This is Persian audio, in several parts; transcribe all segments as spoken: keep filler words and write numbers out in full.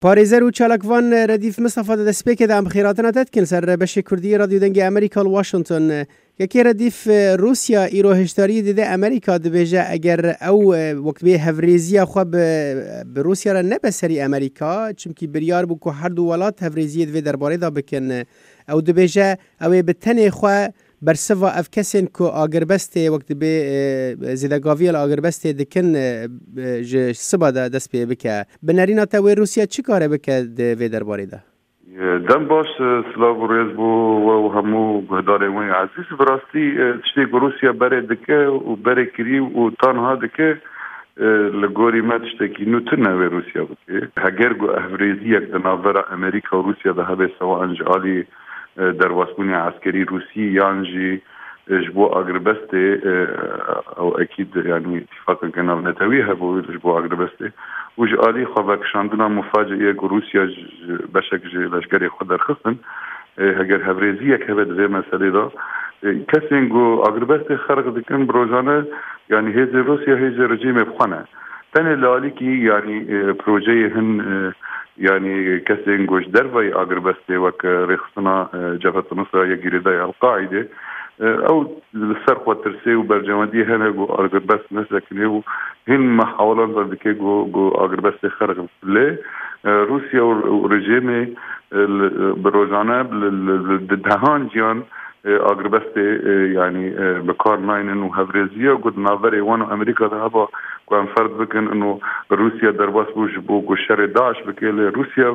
پارێزەر و چالاکوان ردیف مصطفى دەستپێکێ دام خێراتنا تەتکن سەر بەشی کوردی رادیو دەنگی ئەمریکا واشنگتن یەکێ ردیف رووسیا ئیرۆ هێشتاری دەدە ئەمریکا دەبێژە ئەگەر ئەو وەکبێ هەڤرێزیە خوا بە رووسیا رە نەبە سەری ئەمریکا چمکی بریار بوو کە هەردوو وڵات هەڤرێزیە دوێ دەربارەیدا بکەن ئەو دەبێژە ئەوێ بتەنێ خوا برسوا اف کسین کو آگربسته وقت به زیدگاوی آگربسته دکن ج سبا دست پی بکه بنرینا تا و روسیا چی کاره بکه و درباره ده دم باش سلاو ریز بو و همو گهداره وی عزیز براستی تشتی روسیا بره دکه و بره کری و تنها دکه لگوری ما تشتکی نوتنه و روسیا بکه هگر گو اهوریزی یک دنابرا امریکا و روسیا ده هبه سوا انجالی در واسطونی عسکری روسی یانجی جبو اغربسته او اكيد يعني اتفاقا كان نتوي هبو جبو اغربسته وج علي خبك شاندنا مفاجئه روسيا بشك لشكري خدر خصن هجر هبريزيه كبد زي مساله ده كاسينغو اغربسته خرق دكن بروجانه يعني هذه روسيا هذه رجيم بخنه ثاني لالكي يعني بروجي هن يعني كسين جوش دربي أغربستي وك رخصنا جبهة النصرة يجريداي القاعدة أو السرق والترسي وبرجمادي هنا جو أغربست نسلك نيو هن محاولات ذلك جو جو أغربستي خارج ليه روسيا ورجيمي بروجانا بالدهان جيان أغربستي يعني بكار ناين إنه هفريزيا قد نافري وانو أمريكا ذهبا كان فرض بكن إنه روسيا درباس بوش بو شر داعش بكيل روسيا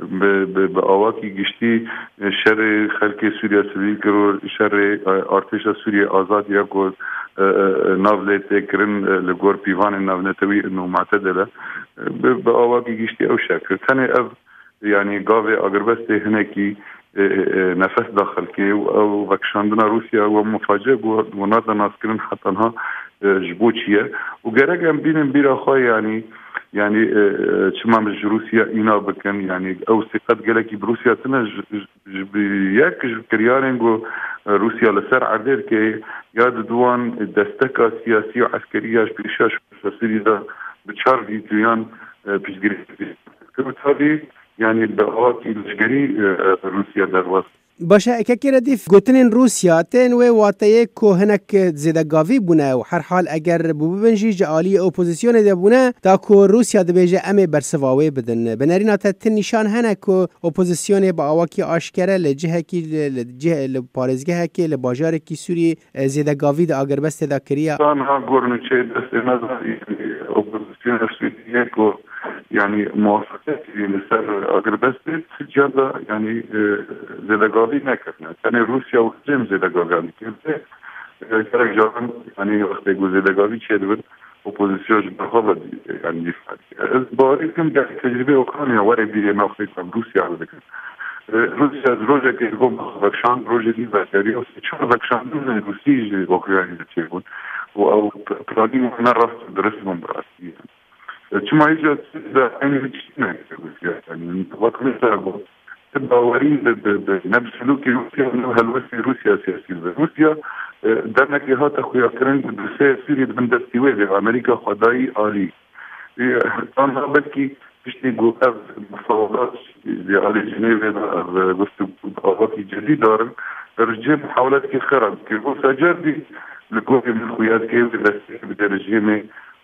بأواكي جشتي شر خلق سوريا سبيل كرو شر ارتش سوريا آزاد يكو نافلة تكرن لغور بيوان نافنتوي إنه معتدلة بأواكي جشتي أو شكل ثاني أف يعني قاوي أغربستي هناكي نفس داخل كي او بكشاندنا روسيا ومفاجئ ونادى ناسكرين حتى انها جبوتشيه وجرجم بين بيرا خاي يعني يعني تمام روسيا اينا بكن يعني او ثقت جلكي بروسيا تنا ياك كريارينغو روسيا لسر عدير كي ياد دوان دستكا سياسيه وعسكريه بيشاش سيريدا بتشار فيديوان بيجري كروتالي يعني بأواكي الجري روسيا درواس باشه اکه ردیف گوتنین روسیا تن و واتیه که هنک زیدگاوی بونه و هر حال اگر ببینجی جالی اپوزیسیون ده بونه تا که روسیا ده بیجه امی برسواوی بدن بنرین تا تن نشان هنک که اپوزیسیون با آواکی آشکره لجه کی لجه لپارزگه کی لباجار کی سوری زیدگاوی ده اگر بس ده کریه آنها گورنچه دست نظری اپوزیسیون سوریه که يعني موافقتي لسر أغربستي سجادة يعني زيدگاوي نكرنا يعني روسيا وزيم زيدگاوي كيف كرك جارن يعني وقت يقول زيدگاوي چه دبن اوپوزيسيون بخواد يعني دفاع باريكم ده تجربة أوكرانيا ورا بيجي ناخذ روسيا على ذلك روسيا روجا كيقوم بخشان روجا دي باتري أو شو بخشان من روسيا أوكرانيا تقول أو بلادين نرى درسهم براسي شما يجب أن يجب يعني وطن سابق تبقى ورين بنفس سلوك روسيا أنه هلوسي روسيا سياسية روسيا دانك هاتا خويا كرنج بسيء سوريا من دستيوه أمريكا خداي آلي أنا بلكي بشتي قوة مفاوضات على جنيفة قصة قوات جديدة دارن رجع محاولات كي خرب كي روسيا جردي لقوة من الخويات كيف بدرجيمة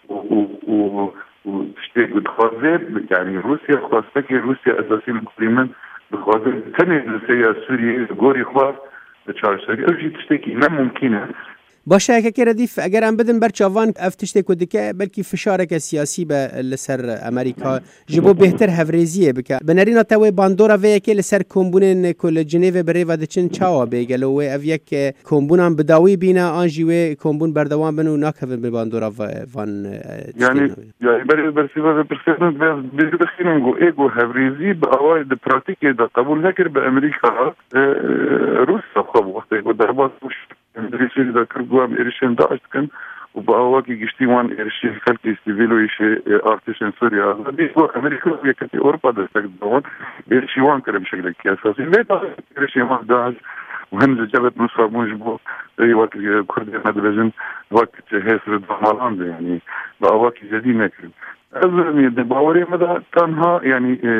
و وتشتي بتخاذب يعني روسيا خاصة روسيا أساسي المسلمين بخاذب تاني السياسة سوريا جوري خوار بتشار سوريا أو شيء تشتكي ما ممكنة باشه که ردیف اگر هم بدن برچاوان افتشته کدی که بلکی فشارک سیاسی به لسر امریکا جبو بهتر هفریزیه بکه بنرین تاوی باندورا و یکی لسر کمبونن کل جنیو بری و دچن چاوا بگلو و اف یک کمبونم بداوی بینه آنجی و کمبون بردوام بنو ناکفن به باندورا وان يعني يعني بر برسيفا برسيفا بيدخلون جو ايجو هفريزي باوائد براتيكي دا قبول نكر بامريكا روسيا خو وقت ضربات امريكي دا كرغوام ايرشن داعش كان وباواكي جشتيوان ايرشي خلقي سيفيلو يشي ارتشن سوريا بيقول امريكا يكتي اوروبا دا تقدون ايرشيوان كرم بشكل اساسي لا ايرشيوان داعش وهم جابت نصرة موجبه اي وقت كردي مدرجن وقت هيسر الضمالان يعني باواكي جديد نكرم أظن باوري ماذا تنها يعني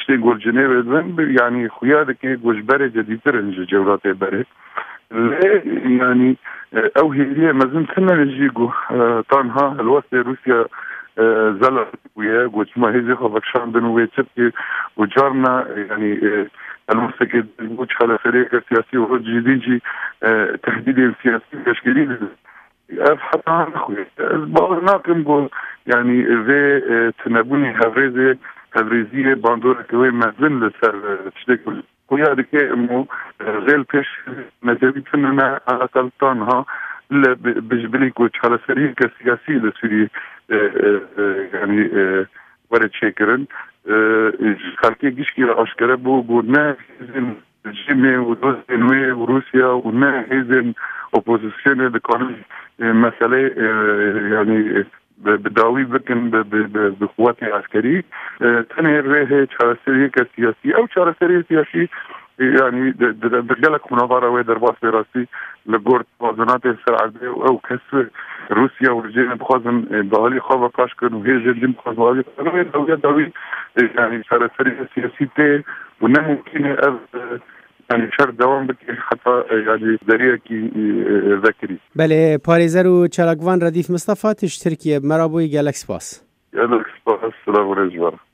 تشتي قول جنيف يعني خيادك قوش باري جديدة جولات باري يعني او هي مازن خلنا نجيقو طانها الواسطة روسيا زلط وياه قوش ما هيزي خفك شان بنوية تبكي وجارنا يعني المستقد قوش على فريق سياسي وجديدي تحديد سياسي تشكيلي حتى أخوي بعض ناقم قول يعني في تنبوني هفريزي هفريزية باندورة كوي مازن لسر تشتكل خويا دكي امو غير بيش مازالي فننا على تلطانها إلا بجبلي قوش على سرير كسياسي لسوري يعني ورد شاكرن خالكي قشكي لأشكره بو قولنا الجيمي ودوزنوي وروسيا ونا هيزن اوبوزيسيون دكانون مسألة يعني بداوي بكن بقوات عسكري تاني ريه شارع سريع كسياسي أو شارع سريع سياسي يعني درجالك مناظرة ويدرباس براسي لجورد وزنات السرعة أو كسر روسيا ورجعنا بخازن بهالي خاوة كاشكن وهي جديم بخازن بهالي خاوة داوي داوي يعني شارع سريع سياسي تي ونحن ممكن يعني شر دوام بكي حتى يعني ذريعكي ذكري. بله پاريزر و چراغوان رديف مصطفى تش تركيا مرابوي جالكس باس. جالكس باس سلام ورجوع.